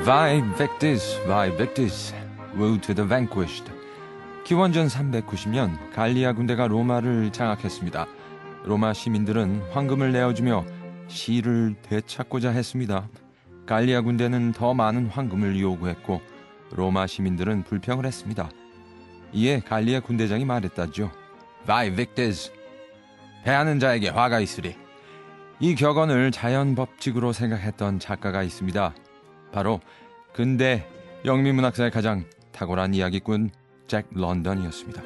Vae victis, vae victis, woe to the vanquished. 기원전 390년 갈리아 군대가 로마를 장악했습니다. 로마 시민들은 황금을 내어주며 시를 되찾고자 했습니다. 갈리아 군대는 더 많은 황금을 요구했고 로마 시민들은 불평을 했습니다. 이에 갈리아 군대장이 말했다죠. Vae victis, 패하는 자에게 화가 있으리. 이 격언을 자연 법칙으로 생각했던 작가가 있습니다. 바로 근대 영미문학사의 가장 탁월한 이야기꾼 잭 런던이었습니다.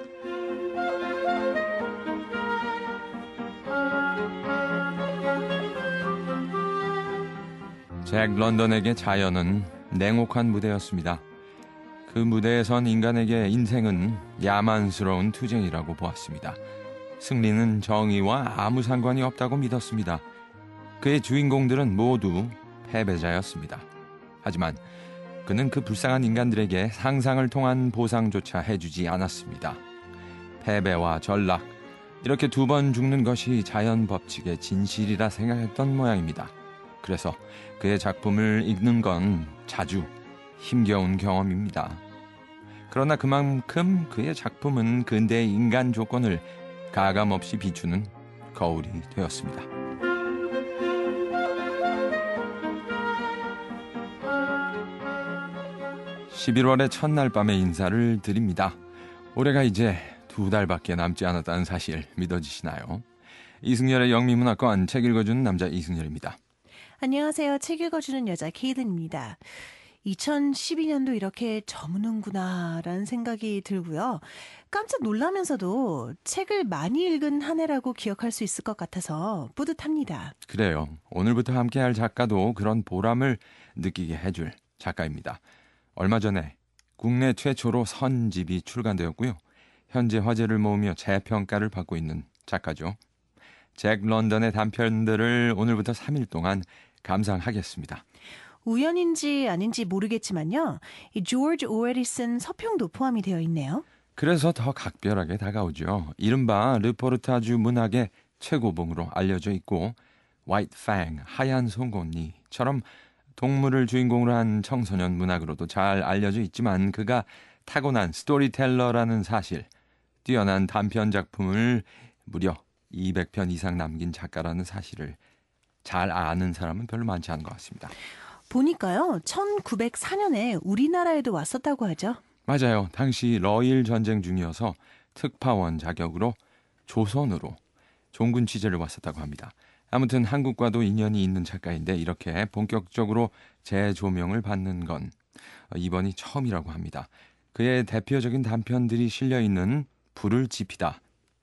잭 런던에게 자연은 냉혹한 무대였습니다. 그 무대에 선 인간에게 인생은 야만스러운 투쟁이라고 보았습니다. 승리는 정의와 아무 상관이 없다고 믿었습니다. 그의 주인공들은 모두 패배자였습니다. 하지만 그는 그 불쌍한 인간들에게 상상을 통한 보상조차 해주지 않았습니다. 패배와 전락, 이렇게 두 번 죽는 것이 자연 법칙의 진실이라 생각했던 모양입니다. 그래서 그의 작품을 읽는 건 자주 힘겨운 경험입니다. 그러나 그만큼 그의 작품은 근대의 인간 조건을 가감없이 비추는 거울이 되었습니다. 11월의 첫날 밤의 인사를 드립니다. 올해가 이제 2달밖에 남지 않았다는 사실 믿어지시나요? 이승열의 영미문학관 책 읽어주는 남자 이승열입니다. 안녕하세요. 책 읽어주는 여자 케이든입니다. 2012년도 이렇게 저무는구나 라는 생각이 들고요. 깜짝 놀라면서도 책을 많이 읽은 한 해라고 기억할 수 있을 것 같아서 뿌듯합니다. 그래요. 오늘부터 함께할 작가도 그런 보람을 느끼게 해줄 작가입니다. 얼마 전에 국내 최초로 선집이 출간되었고요. 현재 화제를 모으며 재평가를 받고 있는 작가죠. 잭 런던의 단편들을 오늘부터 3일 동안 감상하겠습니다. 우연인지 아닌지 모르겠지만요. 이 조지 오웰이 쓴 서평도 포함이 되어 있네요. 그래서 더 각별하게 다가오죠. 이른바 르포르타주 문학의 최고봉으로 알려져 있고 White Fang, 하얀 송곳니처럼 동물을 주인공으로 한 청소년 문학으로도 잘 알려져 있지만 그가 타고난 스토리텔러라는 사실, 뛰어난 단편 작품을 무려 200편 이상 남긴 작가라는 사실을 잘 아는 사람은 별로 많지 않은 것 같습니다. 보니까요. 1904년에 우리나라에도 왔었다고 하죠. 맞아요. 당시 러일 전쟁 중이어서 특파원 자격으로 조선으로 종군 취재를 왔었다고 합니다. 아무튼 한국과도 인연이 있는 작가인데 이렇게 본격적으로 재조명을 받는 건 이번이 처음이라고 합니다. 그의 대표적인 단편들이 실려있는 불을 지피다.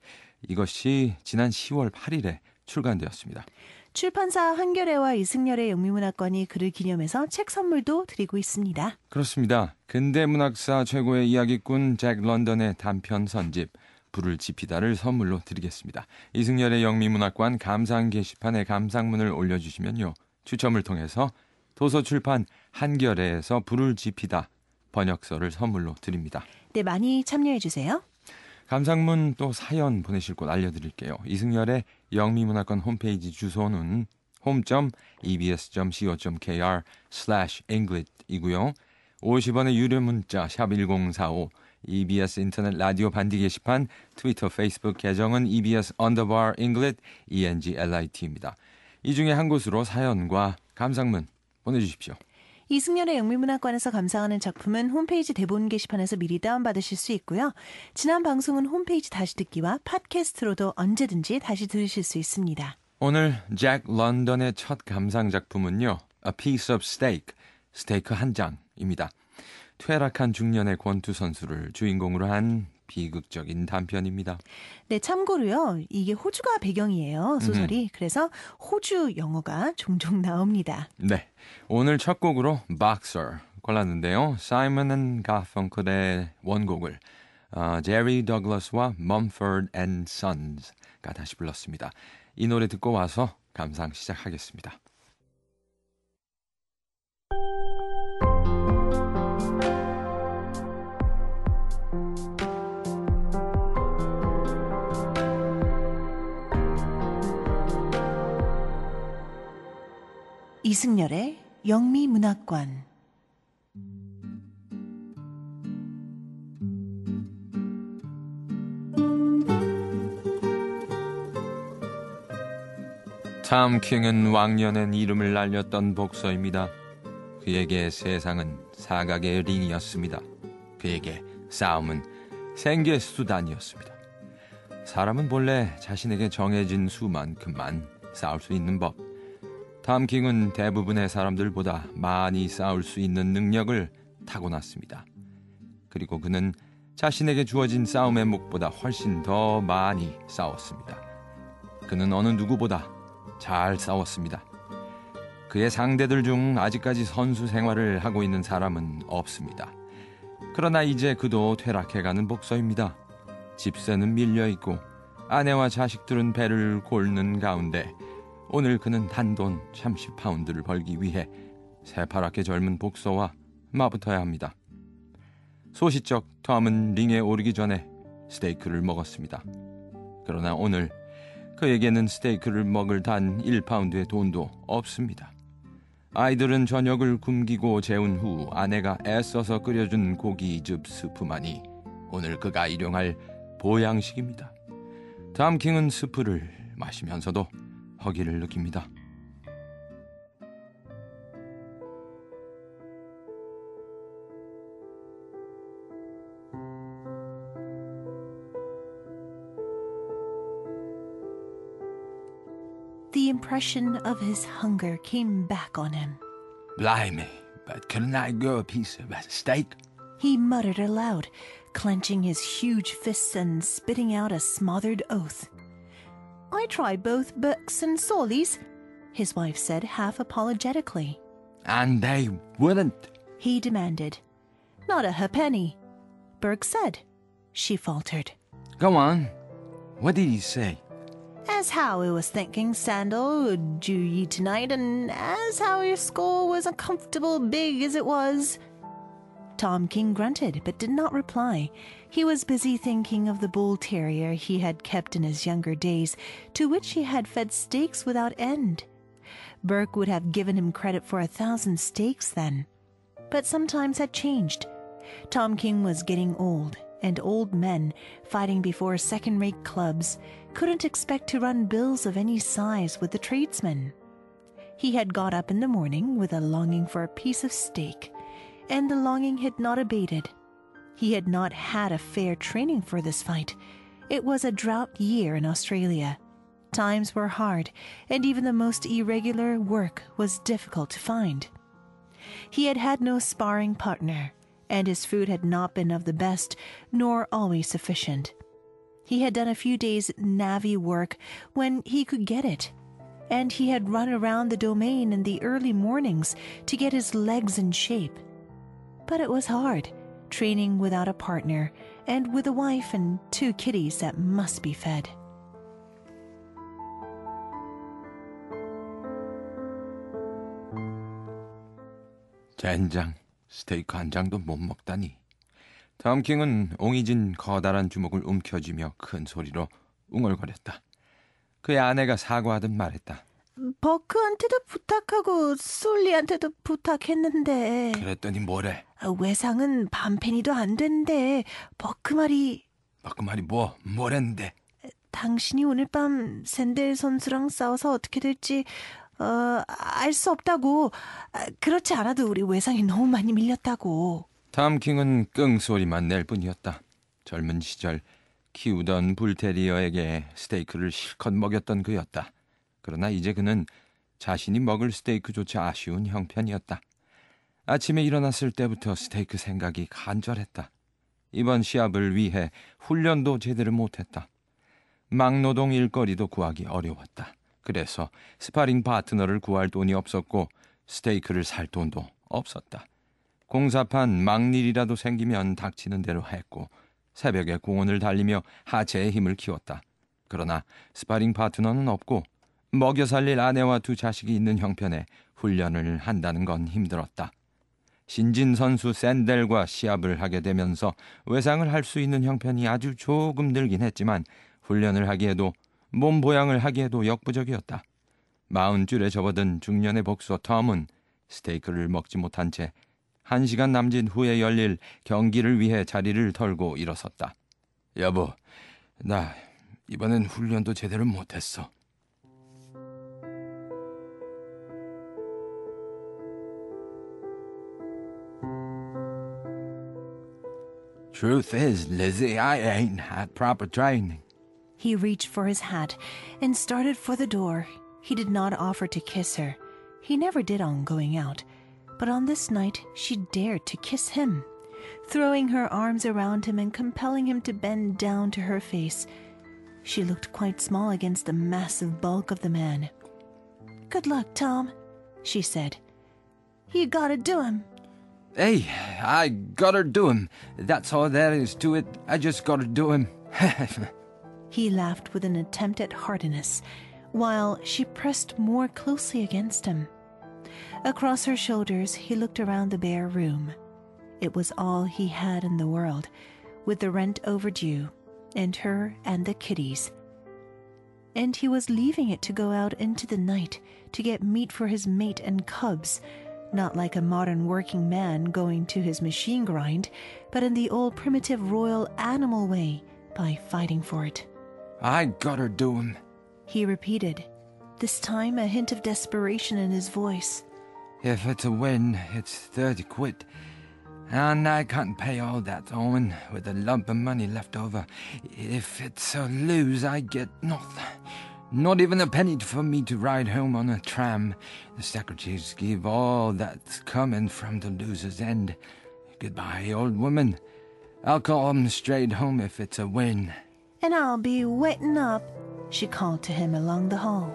이것이 지난 10월 8일에 출간되었습니다. 출판사 한겨레와 이승열의 영미문학관이 그를 기념해서 책 선물도 드리고 있습니다. 그렇습니다. 근대문학사 최고의 이야기꾼 잭 런던의 단편 선집 불을 지피다를 선물로 드리겠습니다. 이승열의 영미문학관 감상 게시판에 감상문을 올려주시면요. 추첨을 통해서 도서출판 한겨레에서 불을 지피다 번역서를 선물로 드립니다. 네, 많이 참여해주세요. 감상문 또 사연 보내실 곳 알려드릴게요. 이승열의 영미문학관 홈페이지 주소는 home.ebs.co.kr/english 이고요. 50원의 유료 문자 샵 1045 EBS 인터넷 라디오 반디 게시판 트위터 페이스북 계정은 EBS_English ENGLIT입니다. 이 중에 한 곳으로 사연과 감상문 보내주십시오. 이승열의 영미문학관에서 감상하는 작품은 홈페이지 대본 게시판에서 미리 다운받으실 수 있고요. 지난 방송은 홈페이지 다시 듣기와 팟캐스트로도 언제든지 다시 들으실 수 있습니다. 오늘 잭 런던의 첫 감상 작품은요. A Piece of Steak, 스테이크 한 장입니다. 퇴락한 중년의 권투 선수를 주인공으로 한 비극적인 단편입니다. 네, 참고로요. 이게 호주가 배경이에요, 소설이. 그래서 호주 영어가 종종 나옵니다. 네, 오늘 첫 곡으로 Boxer 골랐는데요. 사이먼 앤 가펑클의 원곡을 제리 더글러스와 Mumford and Sons가 다시 불렀습니다. 이 노래 듣고 와서 감상 시작하겠습니다. 이승열의 영미문학관 탐 킹은 왕년엔 이름을 날렸던 복서입니다. 그에게 세상은 사각의 링이었습니다. 그에게 싸움은 생계 수단이었습니다. 사람은 본래 자신에게 정해진 수만큼만 싸울 수 있는 법. 탐 킹은 대부분의 사람들보다 많이 싸울 수 있는 능력을 타고났습니다. 그리고 그는 자신에게 주어진 싸움의 목보다 훨씬 더 많이 싸웠습니다. 그는 어느 누구보다 잘 싸웠습니다. 그의 상대들 중 아직까지 선수 생활을 하고 있는 사람은 없습니다. 그러나 이제 그도 퇴락해가는 복서입니다. 집세는 밀려있고 아내와 자식들은 배를 골는 가운데 오늘 그는 단돈 30파운드를 벌기 위해 새파랗게 젊은 복서와 맞붙어야 합니다. 소시적 톰은 링에 오르기 전에 스테이크를 먹었습니다. 그러나 오늘 그에게는 스테이크를 먹을 단 1파운드의 돈도 없습니다. 아이들은 저녁을 굶기고 재운 후 아내가 애써서 끓여준 고기즙 스프만이 오늘 그가 일용할 보양식입니다. 탐 킹은 스프를 마시면서도 허기를 느낍니다. The impression of his hunger came back on him. Blimey, but couldn't I go a piece of that steak? He muttered aloud, clenching his huge fists and spitting out a smothered oath. I tried both Burke's and Sawley's, his wife said half apologetically. And they wouldn't. He demanded. Not a ha'penny, Burke said. She faltered. Go on. What did he say? As how he was thinking Sandal would do ye tonight, and as how your skull was uncomfortable big as it was. Tom King grunted, but did not reply. He was busy thinking of the bull terrier he had kept in his younger days, to which he had fed steaks without end. Burke would have given him credit for 1,000 steaks then. But some times had changed. Tom King was getting old, and old men, fighting before second-rate clubs, couldn't expect to run bills of any size with the tradesmen. He had got up in the morning with a longing for a piece of steak, and the longing had not abated. He had not had a fair training for this fight. It was a drought year in Australia. Times were hard, and even the most irregular work was difficult to find. He had had no sparring partner, and his food had not been of the best, nor always sufficient. He had done a few days' navvy work when he could get it, and he had run around the domain in the early mornings to get his legs in shape. But it was hard, training without a partner, and with a wife and 2 kitties that must be fed. 젠장, 스테이크 한 장도 못 먹다니. 톰 킹은 옹이진 커다란 주먹을 움켜쥐며 큰 소리로 웅얼거렸다. 그의 아내가 사과하듯 말했다. 버크한테도 부탁하고 솔리한테도 부탁했는데 그랬더니 뭐래? 외상은 반페니도 안 된대. 버크 말이 뭐랬는데? 당신이 오늘 밤 샌델 선수랑 싸워서 어떻게 될지 알 수 없다고. 그렇지 않아도 우리 외상이 너무 많이 밀렸다고. 톰 킹은 끙소리만 낼 뿐이었다. 젊은 시절 키우던 불테리어에게 스테이크를 실컷 먹였던 그였다. 그러나 이제 그는 자신이 먹을 스테이크조차 아쉬운 형편이었다. 아침에 일어났을 때부터 스테이크 생각이 간절했다. 이번 시합을 위해 훈련도 제대로 못했다. 막노동 일거리도 구하기 어려웠다. 그래서 스파링 파트너를 구할 돈이 없었고 스테이크를 살 돈도 없었다. 공사판 막일이라도 생기면 닥치는 대로 했고 새벽에 공원을 달리며 하체의 힘을 키웠다. 그러나 스파링 파트너는 없고 먹여 살릴 아내와 2 자식이 있는 형편에 훈련을 한다는 건 힘들었다. 신진 선수 샌델과 시합을 하게 되면서 외상을 할 수 있는 형편이 아주 조금 늘긴 했지만 훈련을 하기에도 몸 보양을 하기에도 역부족이었다. 40줄에 접어든 중년의 복서 톰은 스테이크를 먹지 못한 채 1시간 남짓 후에 열릴 경기를 위해 자리를 털고 일어섰다. 여보, 나 이번엔 훈련도 제대로 못했어. Truth is, Lizzie, I ain't had proper training. He reached for his hat and started for the door. He did not offer to kiss her. He never did on going out. But on this night, she dared to kiss him, throwing her arms around him and compelling him to bend down to her face. She looked quite small against the massive bulk of the man. "Good luck, Tom," she said. "You gotta do him." Hey, I gotta do him. That's all there is to it. I just gotta do him. He laughed with an attempt at heartiness, while she pressed more closely against him. Across her shoulders, he looked around the bare room. It was all he had in the world, with the rent overdue, and her and the kiddies. And he was leaving it to go out into the night to get meat for his mate and cubs, not like a modern working man going to his machine grind, but in the old primitive royal animal way, by fighting for it. I gotta do him. He repeated, this time a hint of desperation in his voice. If it's a win, it's 30 quid. And I can't pay all that, Owen, with a lump of money left over. If it's a lose, I get nothing. Not even a penny for me to ride home on a tram. The secretaries give all that's coming from the loser's end. Goodbye, old woman. I'll call 'em straight home if it's a win. And I'll be waiting up, she called to him along the hall.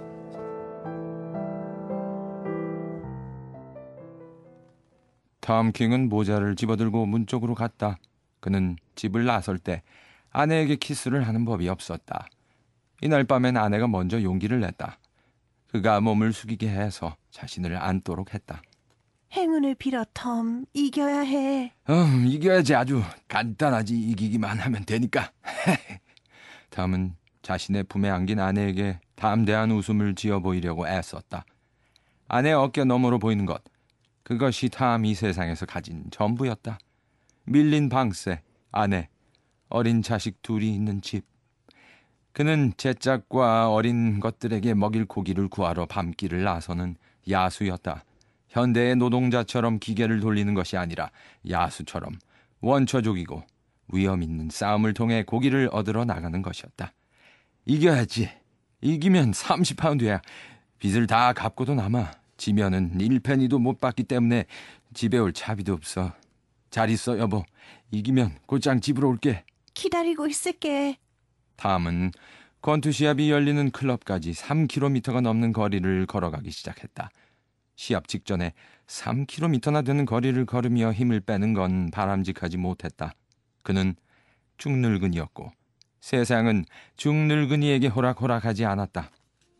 톰 킹은 모자를 집어들고 문 쪽으로 갔다. 그는 집을 나설 때 아내에게 키스를 하는 법이 없었다. 이날 밤엔 아내가 먼저 용기를 냈다. 그가 몸을 숙이게 해서 자신을 안도록 했다. 행운을 빌어, 톰. 이겨야 해. 이겨야지. 아주 간단하지. 이기기만 하면 되니까. 톰은 자신의 품에 안긴 아내에게 담대한 웃음을 지어 보이려고 애썼다. 아내의 어깨 너머로 보이는 것, 그것이 탐이 세상에서 가진 전부였다. 밀린 방세, 아내, 어린 자식 둘이 있는 집. 그는 제짝과 어린 것들에게 먹일 고기를 구하러 밤길을 나서는 야수였다. 현대의 노동자처럼 기계를 돌리는 것이 아니라 야수처럼 원초적이고 위험 있는 싸움을 통해 고기를 얻으러 나가는 것이었다. 이겨야지. 이기면 30파운드야. 빚을 다 갚고도 남아. 지면은 1페니도 못 받기 때문에 집에 올 차비도 없어. 잘 있어, 여보. 이기면 곧장 집으로 올게. 기다리고 있을게. 탐은 권투 시합이 열리는 클럽까지 3km가 넘는 거리를 걸어가기 시작했다. 시합 직전에 3km나 되는 거리를 걸으며 힘을 빼는 건 바람직하지 못했다. 그는 중늙은이였고 세상은 중늙은이에게 호락호락하지 않았다.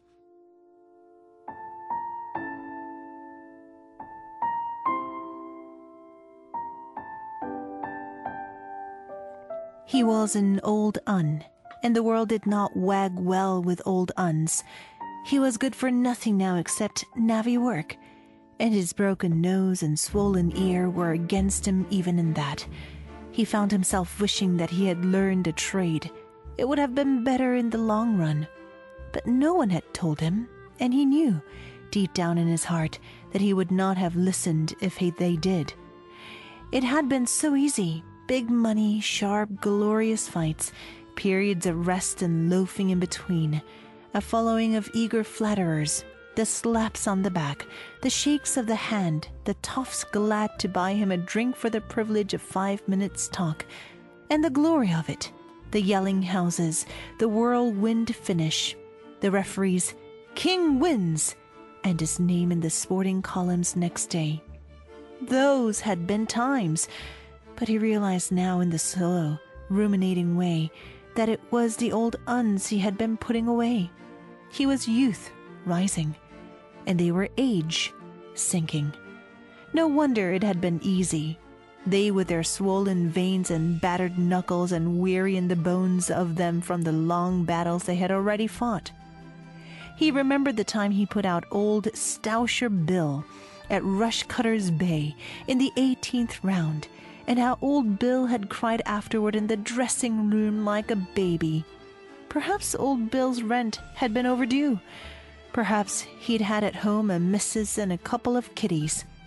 He was an old un, and the world did not wag well with old uns. He was good for nothing now except navvy work, and his broken nose and swollen ear were against him even in that. He found himself wishing that he had learned a trade. It would have been better in the long run. But no one had told him, and he knew, deep down in his heart, that he would not have listened if they did. It had been so easy. Big money, sharp, glorious fights, periods of rest and loafing in between, a following of eager flatterers, the slaps on the back, the shakes of the hand, the toughs glad to buy him a drink for the privilege of 5 minutes' talk, and the glory of it, the yelling houses, the whirlwind finish, the referee's "King wins," and his name in the sporting columns next day. Those had been times. But he realized now in the slow, ruminating way that it was the old uns he had been putting away. He was youth rising, and they were age sinking. No wonder it had been easy. They with their swollen veins and battered knuckles and weary in the bones of them from the long battles they had already fought. He remembered the time he put out old Stousher Bill at Rushcutter's Bay in the 18th round, and how old Bill had cried afterward in the dressing room like a baby. Perhaps old Bill's rent had been overdue. Perhaps he'd had at home a missus and a couple of kiddies.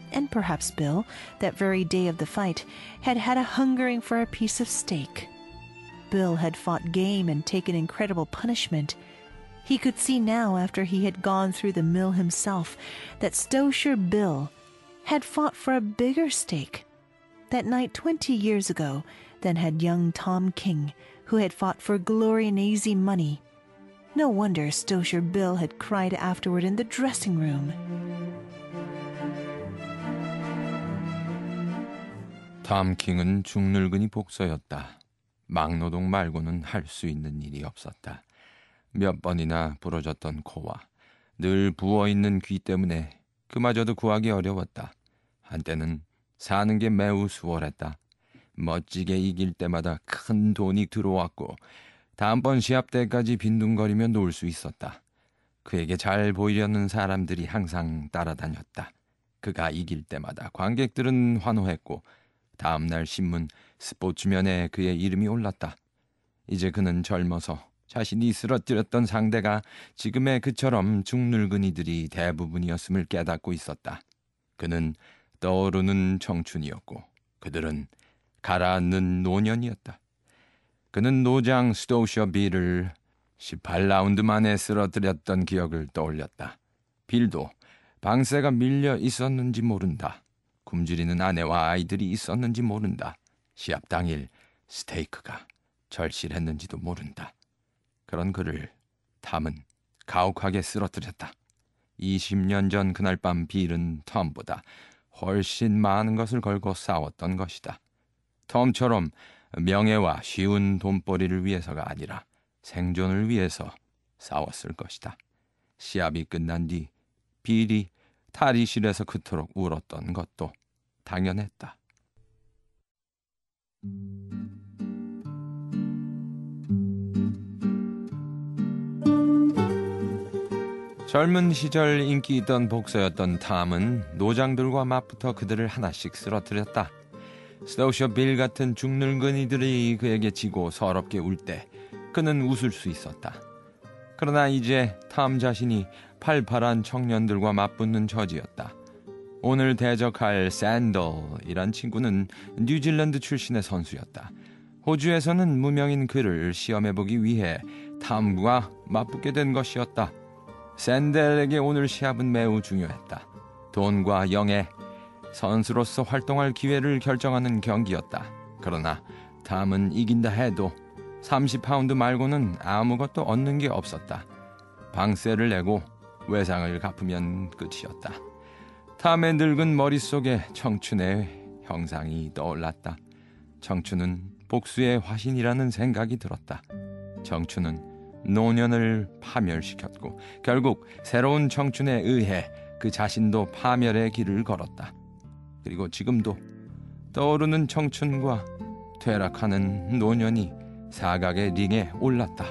and perhaps Bill, that very day of the fight, had had a hungering for a piece of steak. Bill had fought game and taken incredible punishment. He could see now, after he had gone through the mill himself, that Stowshire Bill had fought for a bigger stake that night 20 years ago than had young Tom King, who had fought for glory and easy money. No wonder Stowshire Bill had cried afterward in the dressing room. 톰 킹은 중늙은이 복서였다. 막노동 말고는 할 수 있는 일이 없었다. 몇 번이나 부러졌던 코와 늘 부어있는 귀 때문에 그마저도 구하기 어려웠다. 한때는 사는 게 매우 수월했다. 멋지게 이길 때마다 큰 돈이 들어왔고 다음번 시합 때까지 빈둥거리며 놀 수 있었다. 그에게 잘 보이려는 사람들이 항상 따라다녔다. 그가 이길 때마다 관객들은 환호했고 다음날 신문 스포츠면에 그의 이름이 올랐다. 이제 그는 젊어서 자신이 쓰러뜨렸던 상대가 지금의 그처럼 중늙은이들이 대부분이었음을 깨닫고 있었다. 그는 떠오르는 청춘이었고 그들은 가라앉는 노년이었다. 그는 노장 스토우셔 빌을 18라운드 만에 쓰러뜨렸던 기억을 떠올렸다. 빌도 방세가 밀려 있었는지 모른다. 굶주리는 아내와 아이들이 있었는지 모른다. 시합 당일 스테이크가 절실했는지도 모른다. 그런 그를 탐은 가혹하게 쓰러뜨렸다. 20년 전 그날 밤 빌은 톰보다 훨씬 많은 것을 걸고 싸웠던 것이다. 톰처럼 명예와 쉬운 돈벌이를 위해서가 아니라 생존을 위해서 싸웠을 것이다. 시합이 끝난 뒤 빌이 탈의실에서 그토록 울었던 것도 당연했다. 젊은 시절 인기 있던 복서였던 탐은 노장들과 맞붙어 그들을 하나씩 쓰러뜨렸다. 스토우셔 빌 같은 중늙은이들이 그에게 지고 서럽게 울 때 그는 웃을 수 있었다. 그러나 이제 탐 자신이 팔팔한 청년들과 맞붙는 처지였다. 오늘 대적할 샌들이란 친구는 뉴질랜드 출신의 선수였다. 호주에서는 무명인 그를 시험해보기 위해 탐과 맞붙게 된 것이었다. 샌델에게 오늘 시합은 매우 중요했다. 돈과 영예, 선수로서 활동할 기회를 결정하는 경기였다. 그러나 탐은 이긴다 해도 30파운드 말고는 아무것도 얻는 게 없었다. 방세를 내고 외상을 갚으면 끝이었다. 탐의 늙은 머릿속에 청춘의 형상이 떠올랐다. 청춘은 복수의 화신이라는 생각이 들었다. 청춘은 노년을 파멸시켰고 결국 새로운 청춘에 의해 그 자신도 파멸의 길을 걸었다. 그리고 지금도 떠오르는 청춘과 퇴락하는 노년이 사각의 링에 올랐다.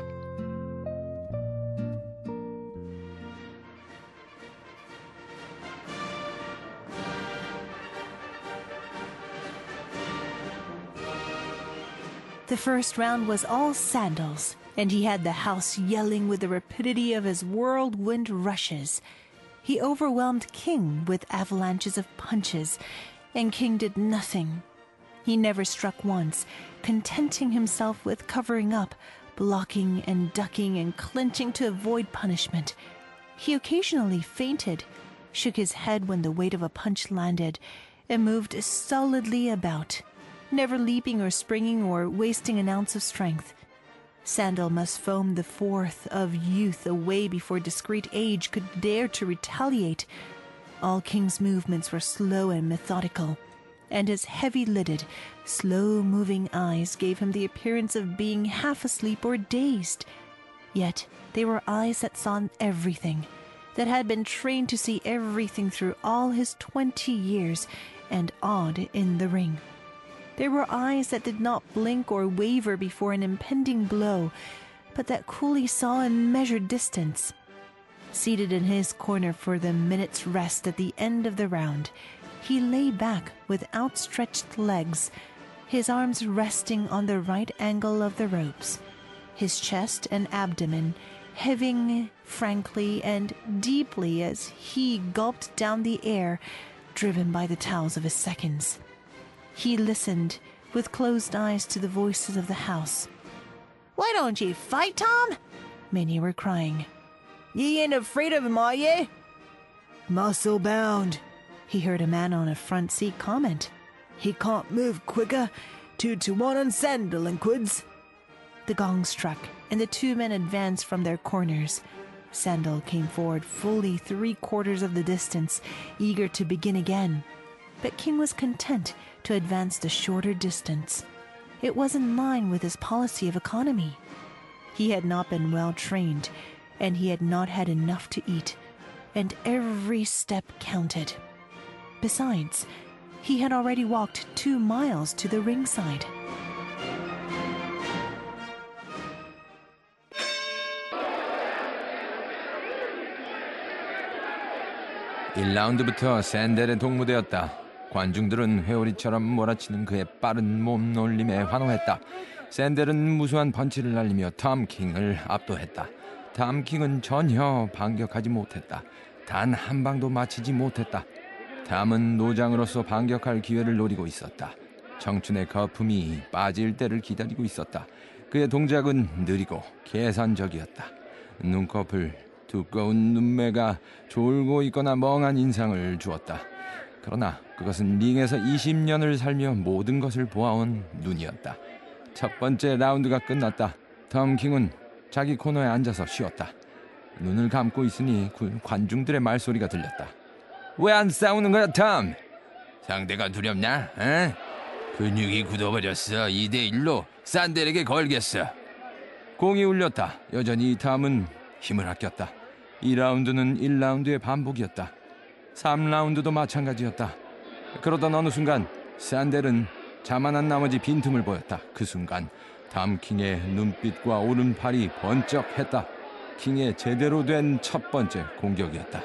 The first round was all sandals, and he had the house yelling with the rapidity of his whirlwind rushes. He overwhelmed King with avalanches of punches, and King did nothing. He never struck once, contenting himself with covering up, blocking and ducking and clenching to avoid punishment. He occasionally feinted, shook his head when the weight of a punch landed, and moved stolidly about, never leaping or springing or wasting an ounce of strength. Sandal must foam the forth of youth away before discreet age could dare to retaliate. All King's movements were slow and methodical, and his heavy-lidded, slow-moving eyes gave him the appearance of being half asleep or dazed. Yet they were eyes that saw everything, that had been trained to see everything through all his 20 years, and awed in the ring. They were eyes that did not blink or waver before an impending blow, but that coolly saw and measured distance. Seated in his corner for the minute's rest at the end of the round, he lay back with outstretched legs, his arms resting on the right angle of the ropes, his chest and abdomen heaving frankly and deeply as he gulped down the air, driven by the towels of his seconds. He listened with closed eyes to the voices of the house. "Why don't ye fight, Tom?" many were crying. "Ye ain't afraid of him, are ye?" "Muscle bound," he heard a man on a front seat comment. "He can't move quicker. 2-1 on Sandal and Quids." The gong struck, and the two men advanced from their corners. Sandal came forward fully 3/4 of the distance, eager to begin again. But King was content to advance the shorter distance. It was in line with his policy of economy. He had not been well trained, and he had not had enough to eat, and every step counted. Besides, he had already walked 2 miles to the ringside. (1라운드부터) 샌델의 동무되었다. 관중들은 회오리처럼 몰아치는 그의 빠른 몸놀림에 환호했다. 샌델은 무수한 펀치를 날리며 톰 킹을 압도했다. 톰 킹은 전혀 반격하지 못했다. 단 한 방도 맞히지 못했다. 톰은 노장으로서 반격할 기회를 노리고 있었다. 청춘의 거품이 빠질 때를 기다리고 있었다. 그의 동작은 느리고 계산적이었다. 눈꺼풀, 두꺼운 눈매가 졸고 있거나 멍한 인상을 주었다. 그러나 그것은 링에서 20년을 살며 모든 것을 보아온 눈이었다. 첫 번째 라운드가 끝났다. 톰 킹은 자기 코너에 앉아서 쉬었다. 눈을 감고 있으니 관중들의 말소리가 들렸다. "왜 안 싸우는 거야, 톰?" "상대가 두렵냐? 에? 근육이 굳어버렸어. 2대1로 산델에게 걸겠어." 공이 울렸다. 여전히 톰은 힘을 아꼈다. 2라운드는 1라운드의 반복이었다. 3라운드도 마찬가지였다. 그러던 어느 순간 산델은 자만한 나머지 빈틈을 보였다. 그 순간 톰 킹의 눈빛과 오른팔이 번쩍했다. 킹의 제대로 된 첫 번째 공격이었다.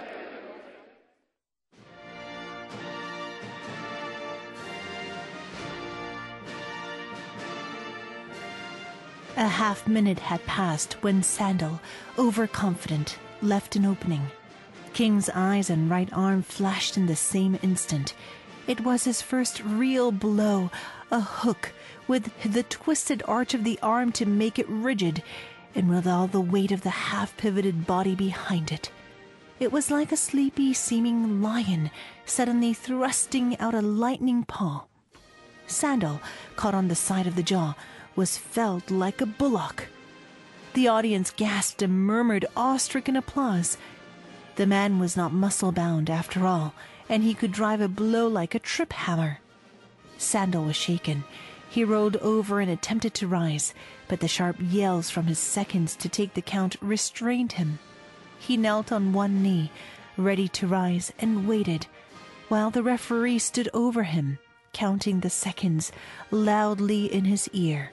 A half minute had passed when Sandal, overconfident, left an opening. King's eyes and right arm flashed in the same instant. It was his first real blow, a hook with the twisted arch of the arm to make it rigid, and with all the weight of the half-pivoted body behind it. It was like a sleepy-seeming lion suddenly thrusting out a lightning paw. Sandal, caught on the side of the jaw, was felled like a bullock. The audience gasped and murmured awe-stricken applause. The man was not muscle-bound after all, and he could drive a blow like a trip hammer. Sandal was shaken. He rolled over and attempted to rise, but the sharp yells from his seconds to take the count restrained him. He knelt on one knee, ready to rise, and waited, while the referee stood over him, counting the seconds loudly in his ear.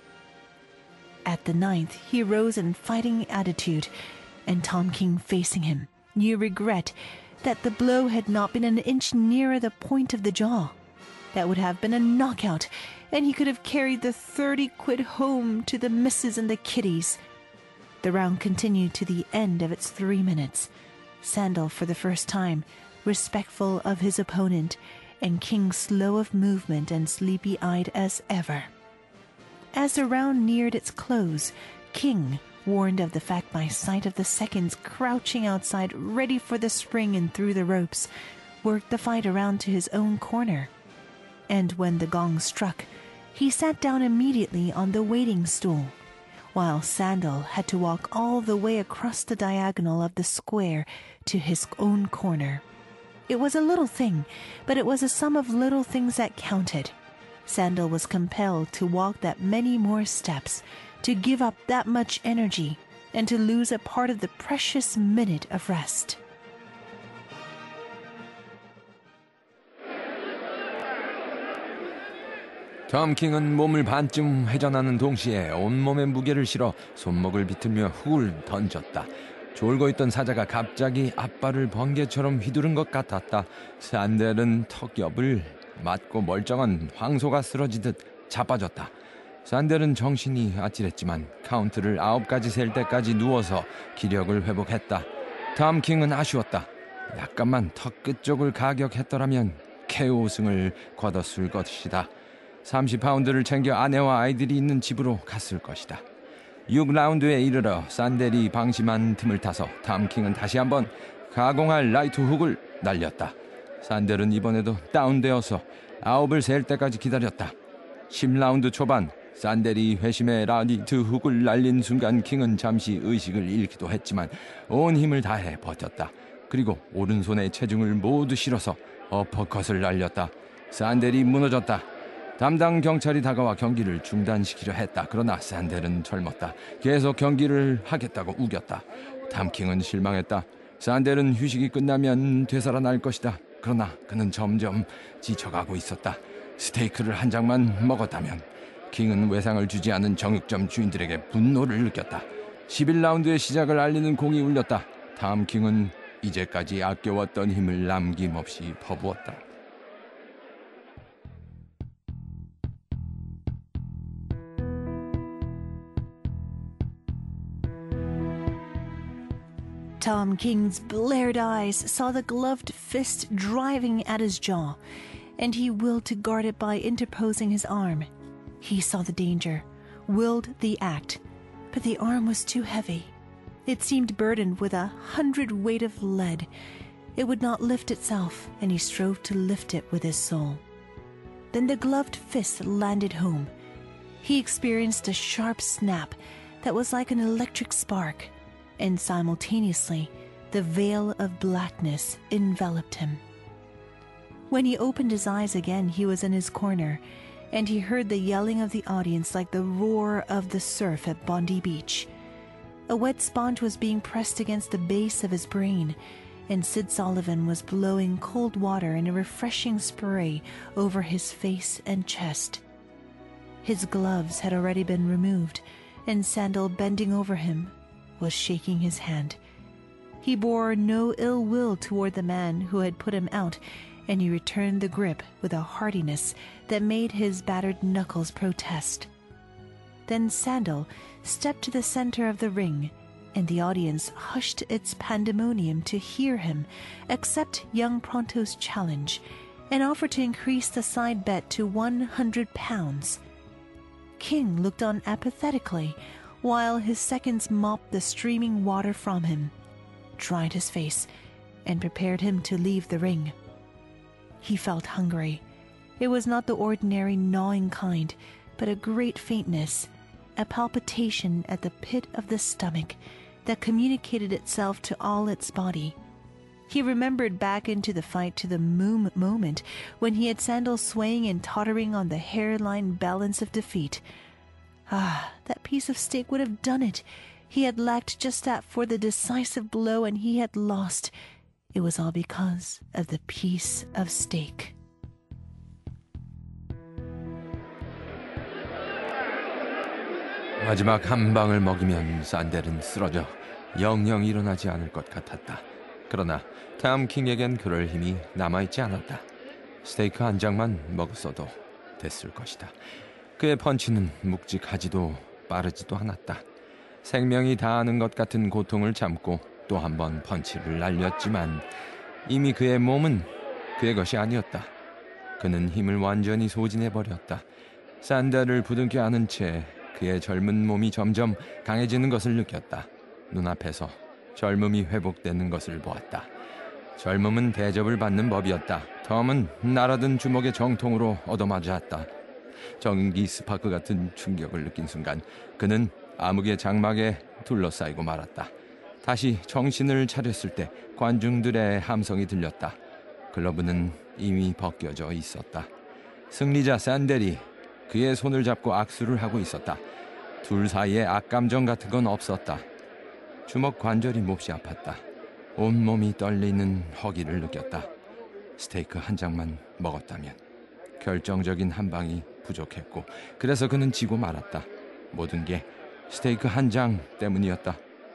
At the 9th, he rose in fighting attitude, and Tom King facing him, knew regret that the blow had not been an inch nearer the point of the jaw. That would have been a knockout, and he could have carried the 30 quid home to the missus and the kiddies. The round continued to the end of its 3 minutes. Sandal, for the first time, respectful of his opponent, and King slow of movement and sleepy-eyed as ever. As the round neared its close, King, warned of the fact by sight of the seconds crouching outside ready for the spring and through the ropes, worked the fight around to his own corner. And when the gong struck, he sat down immediately on the waiting stool, while Sandal had to walk all the way across the diagonal of the square to his own corner. It was a little thing, but it was a sum of little things that counted. Sandal was compelled to walk that many more steps, to give up that much energy, and to lose a part of the precious minute of rest. 톰 킹은 몸을 반쯤 회전하는 동시에 온몸에 무게를 실어 손목을 비틀며 훅을 던졌다. 졸고 있던 사자가 갑자기 앞발을 번개처럼 휘두른 것 같았다. 산델은 턱옆을 맞고 멀쩡한 황소가 쓰러지듯 자빠졌다. 산델은 정신이 아찔했지만 카운트를 9가지 셀 때까지 누워서 기력을 회복했다. 톰 킹은 아쉬웠다. 약간만 턱 끝쪽을 가격했더라면 KO승을 거뒀을 것이다. 30파운드를 챙겨 아내와 아이들이 있는 집으로 갔을 것이다. 6라운드에 이르러 산델이 방심한 틈을 타서 탐킹은 다시 한번 가공할 라이트 훅을 날렸다. 산델은 이번에도 다운되어서 아홉을 셀 때까지 기다렸다. 10라운드 초반 산델이 회심의 라이트 훅을 날린 순간 킹은 잠시 의식을 잃기도 했지만 온 힘을 다해 버텼다. 그리고 오른손에 체중을 모두 실어서 어퍼컷을 날렸다. 산델이 무너졌다. 담당 경찰이 다가와 경기를 중단시키려 했다. 그러나 산델은 젊었다. 계속 경기를 하겠다고 우겼다. 탐킹은 실망했다. 산델은 휴식이 끝나면 되살아날 것이다. 그러나 그는 점점 지쳐가고 있었다. 스테이크를 한 장만 먹었다면. 킹은 외상을 주지 않은 정육점 주인들에게 분노를 느꼈다. 11라운드의 시작을 알리는 공이 울렸다. 탐킹은 이제까지 아껴왔던 힘을 남김없이 퍼부었다. Tom King's bleared eyes saw the gloved fist driving at his jaw, and he willed to guard it by interposing his arm. He saw the danger, willed the act, but the arm was too heavy. It seemed burdened with 100 weight of lead. It would not lift itself, and he strove to lift it with his soul. Then the gloved fist landed home. He experienced a sharp snap that was like an electric spark, and simultaneously the veil of blackness enveloped him. When he opened his eyes again, he was in his corner, and he heard the yelling of the audience like the roar of the surf at Bondi Beach. A wet sponge was being pressed against the base of his brain, and Sid Sullivan was blowing cold water in a refreshing spray over his face and chest. His gloves had already been removed, and Sandal, bending over him, was shaking his hand. He bore no ill will toward the man who had put him out, and he returned the grip with a heartiness that made his battered knuckles protest. Then Sandal stepped to the center of the ring, and the audience hushed its pandemonium to hear him accept young Pronto's challenge and offer to increase the side bet to 100 pounds. King looked on apathetically while his seconds mopped the streaming water from him, dried his face, and prepared him to leave the ring. He felt hungry. It was not the ordinary gnawing kind, but a great faintness, a palpitation at the pit of the stomach that communicated itself to all its body. He remembered back into the fight to the moment when he had Sandal swaying and tottering on the hairline balance of defeat. Ah, that piece of steak would have done it. He had lacked just that for the decisive blow, and he had lost. It was all because of the piece of steak. 마지막 한 방을 먹이면 산델은 쓰러져 영영 일어나지 않을 것 같았다. 그러나 탐킹에겐 그럴 힘이 남아있지 않았다. 스테이크 한 장만 먹었어도 됐을 것이다. 그의 펀치는 묵직하지도 빠르지도 않았다. 생명이 다하는 것 같은 고통을 참고 또 한 번 펀치를 날렸지만 이미 그의 몸은 그의 것이 아니었다. 그는 힘을 완전히 소진해버렸다. 산델을 부둥켜 안은 채 그의 젊은 몸이 점점 강해지는 것을 느꼈다. 눈앞에서 젊음이 회복되는 것을 보았다. 젊음은 대접을 받는 법이었다. 톰은 날아든 주먹의 정통으로 얻어맞았다. 전기 스파크 같은 충격을 느낀 순간 그는 암흑의 장막에 둘러싸이고 말았다. 다시 정신을 차렸을 때 관중들의 함성이 들렸다. 글러브는 이미 벗겨져 있었다. 승리자 산델이 그의 손을 잡고 악수를 하고 있었다. 둘 사이에 악감정 같은 건 없었다. 주먹 관절이 몹시 아팠다. 온몸이 떨리는 허기를 느꼈다. 스테이크 한 장만 먹었다면 결정적인 한 방이 부족했고 그래서 그는 지고 말았다. 모든 게 스테이크 한 장 때문이었다.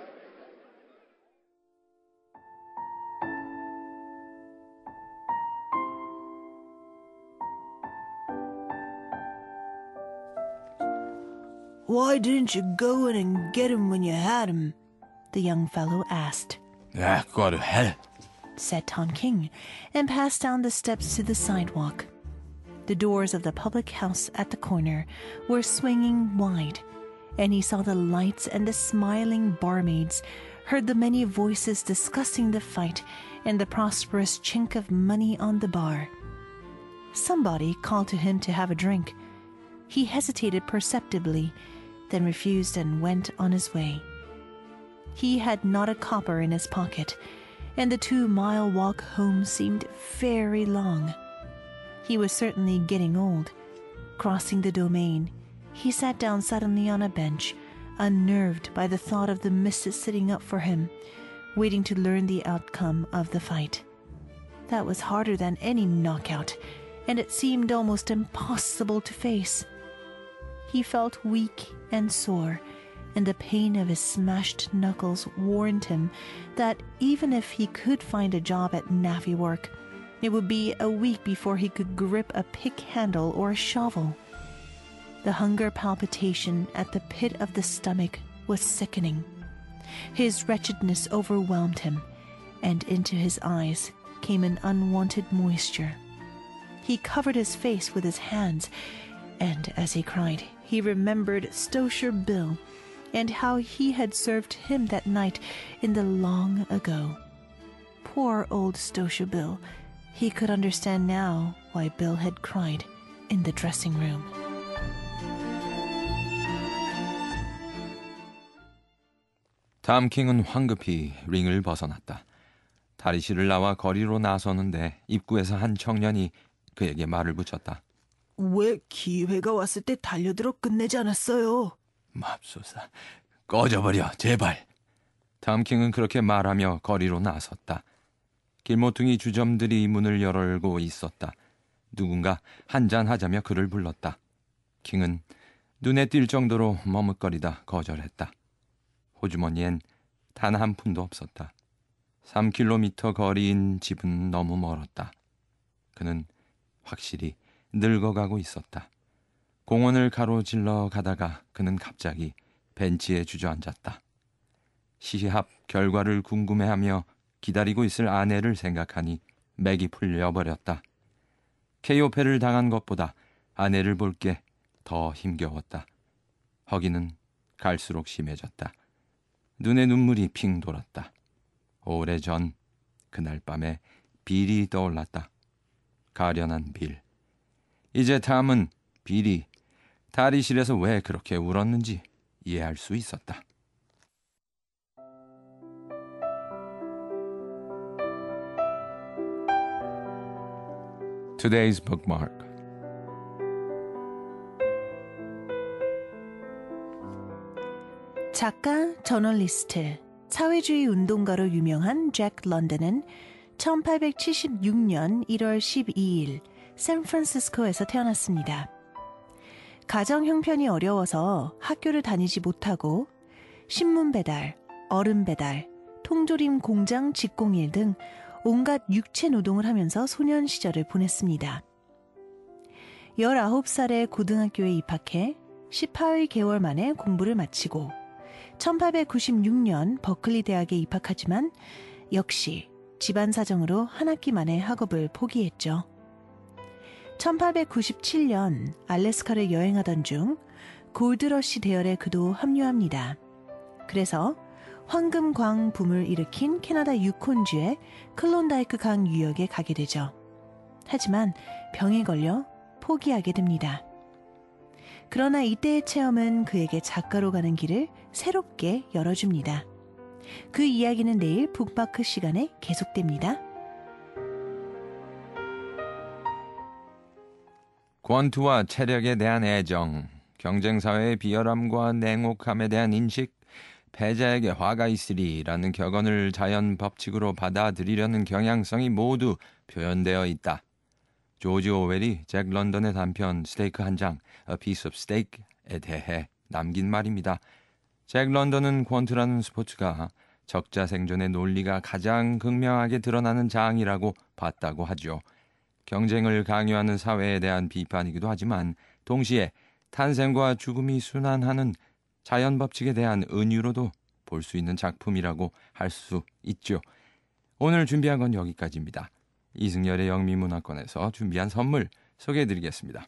Why didn't you go in and get him when you had him? The young fellow asked. Go to hell. said Tom King, and passed down the steps to the sidewalk. The doors of the public house at the corner were swinging wide, and he saw the lights and the smiling barmaids, heard the many voices discussing the fight and the prosperous chink of money on the bar. Somebody called to him to have a drink. He hesitated perceptibly, then refused and went on his way. He had not a copper in his pocket, and the 2-mile walk home seemed very long. He was certainly getting old. Crossing the domain, he sat down suddenly on a bench, unnerved by the thought of the missus sitting up for him, waiting to learn the outcome of the fight. That was harder than any knockout, and it seemed almost impossible to face. He felt weak and sore, and the pain of his smashed knuckles warned him that even if he could find a job at navvy work, it would be a week before he could grip a pick handle or a shovel. The hunger palpitation at the pit of the stomach was sickening. His wretchedness overwhelmed him, and into his eyes came an unwanted moisture. He covered his face with his hands, and as he cried, he remembered Stosher Bill and how he had served him that night in the long ago. Poor old Stosher Bill. He could understand now why Bill had cried in the dressing room. 탐킹은 황급히 링을 벗어났다. 다리실을 나와 거리로 나서는데 입구에서 한 청년이 그에게 말을 붙였다. 왜 기회가 왔을 때 달려들어 끝내지 않았어요? 맙소사, 꺼져버려, 제발. 탐킹은 그렇게 말하며 거리로 나섰다. 길모퉁이 주점들이 문을 열고 있었다. 누군가 한잔하자며 그를 불렀다. 킹은 눈에 띌 정도로 머뭇거리다 거절했다. 호주머니엔 단 한 푼도 없었다. 3km 거리인 집은 너무 멀었다. 그는 확실히 늙어가고 있었다. 공원을 가로질러 가다가 그는 갑자기 벤치에 주저앉았다. 시합 결과를 궁금해하며 기다리고 있을 아내를 생각하니 맥이 풀려버렸다. KO패를 당한 것보다 아내를 볼 게 더 힘겨웠다. 허기는 갈수록 심해졌다. 눈에 눈물이 핑 돌았다. 오래전 그날 밤에 빌이 떠올랐다. 가련한 빌. 이제 탐은 빌이 다리실에서 왜 그렇게 울었는지 이해할 수 있었다. Today's bookmark. 작가, 저널리스트, 사회주의 운동가로 유명한 잭 런던은 1876년 1월 12일 샌프란시스코에서 태어났습니다. 가정 형편이 어려워서 학교를 다니지 못하고 신문 배달, 얼음 배달, 통조림 공장 직공일 등 온갖 육체 노동을 하면서 소년 시절을 보냈습니다. 19살에 고등학교에 입학해 18개월 만에 공부를 마치고 1896년 버클리 대학에 입학하지만 역시 집안 사정으로 한 학기 만에 학업을 포기했죠. 1897년 알래스카를 여행하던 중 골드러시 대열에 그도 합류합니다. 그래서 황금광 붐을 일으킨 캐나다 유콘주의 클론다이크 강 유역에 가게 되죠. 하지만 병에 걸려 포기하게 됩니다. 그러나 이때의 체험은 그에게 작가로 가는 길을 새롭게 열어줍니다. 그 이야기는 내일 북마크 시간에 계속됩니다. 권투와 체력에 대한 애정, 경쟁사회의 비열함과 냉혹함에 대한 인식, 패자에게 화가 있으리라는 격언을 자연 법칙으로 받아들이려는 경향성이 모두 표현되어 있다. 조지 오웰이 잭 런던의 단편 스테이크 한 장, A Piece of Steak에 대해 남긴 말입니다. 잭 런던은 권투라는 스포츠가 적자 생존의 논리가 가장 극명하게 드러나는 장이라고 봤다고 하죠. 경쟁을 강요하는 사회에 대한 비판이기도 하지만 동시에 탄생과 죽음이 순환하는 자연 법칙에 대한 은유로도 볼 수 있는 작품이라고 할 수 있죠. 오늘 준비한 건 여기까지입니다. 이승열의 영미문화권에서 준비한 선물 소개해드리겠습니다.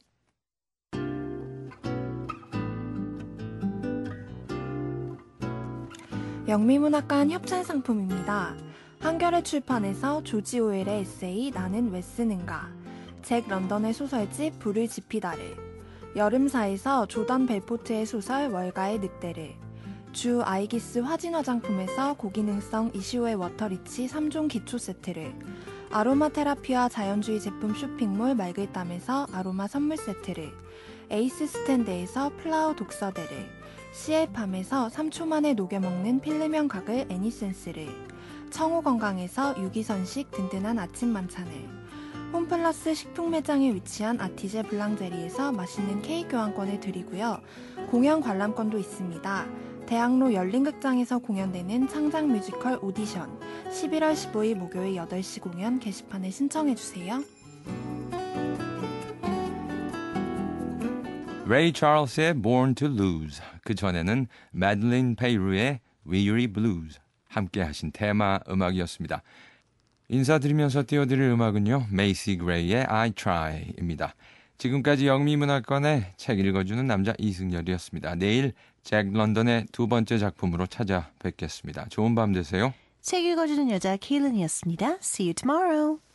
영미문학관 협찬상품입니다. 한겨레 출판에서 조지 오웰의 에세이 나는 왜 쓰는가, 잭 런던의 소설집 불을 지피다를, 여름사에서 조던 벨포트의 소설 월가의 늑대를, 주 아이기스 화진 화장품에서 고기능성 이시오의 워터리치 3종 기초 세트를, 아로마 테라피와 자연주의 제품 쇼핑몰 말글담에서 아로마 선물 세트를, 에이스 스탠드에서 플라워 독서대를, CL팜에서 3초 만에 녹여먹는 필름형 가글 애니센스를, 청호건강에서 유기선식 든든한 아침 만찬을, 홈플러스 식품매장에 위치한 아티제 블랑제리에서 맛있는 케이크 교환권을 드리고요. 공연 관람권도 있습니다. 대학로 열린극장에서 공연되는 창작 뮤지컬 오디션 11월 15일 목요일 8시 공연 게시판에 신청해주세요. 레이 찰스의 Born to Lose, 그 전에는 마들린 페이루의 Weary Blues 함께 하신 테마 음악이었습니다. 인사드리면서 띄워드릴 음악은요, 메이시 그레이의 I Try입니다. 지금까지 영미문화권의 책 읽어주는 남자 이승열이었습니다. 내일 잭 런던의 두 번째 작품으로 찾아뵙겠습니다. 좋은 밤 되세요. 책 읽어주는 여자 케일린이었습니다. See you tomorrow.